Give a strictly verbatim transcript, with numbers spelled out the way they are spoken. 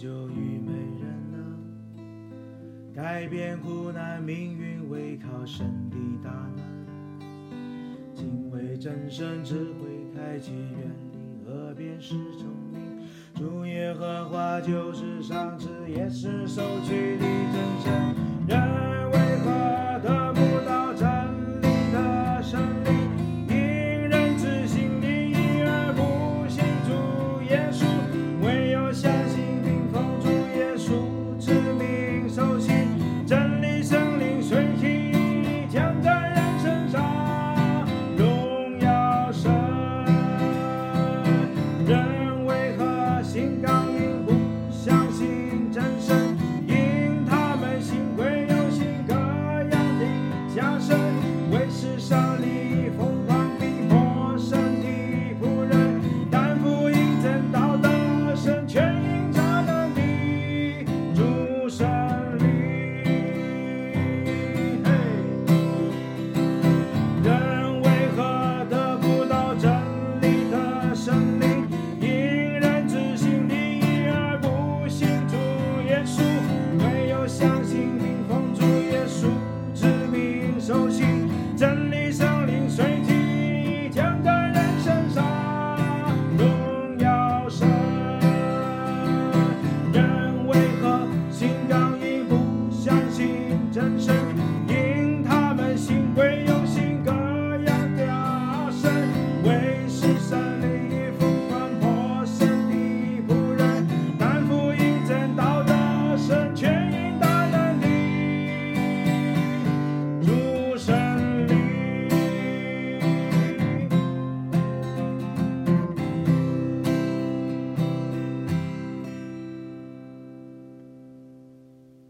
就虞美人呢？改变苦难命运，唯靠神的大能。敬畏真神，智慧开启，远离恶便是聪明。主耶和华就是上智，也是收取的真神人。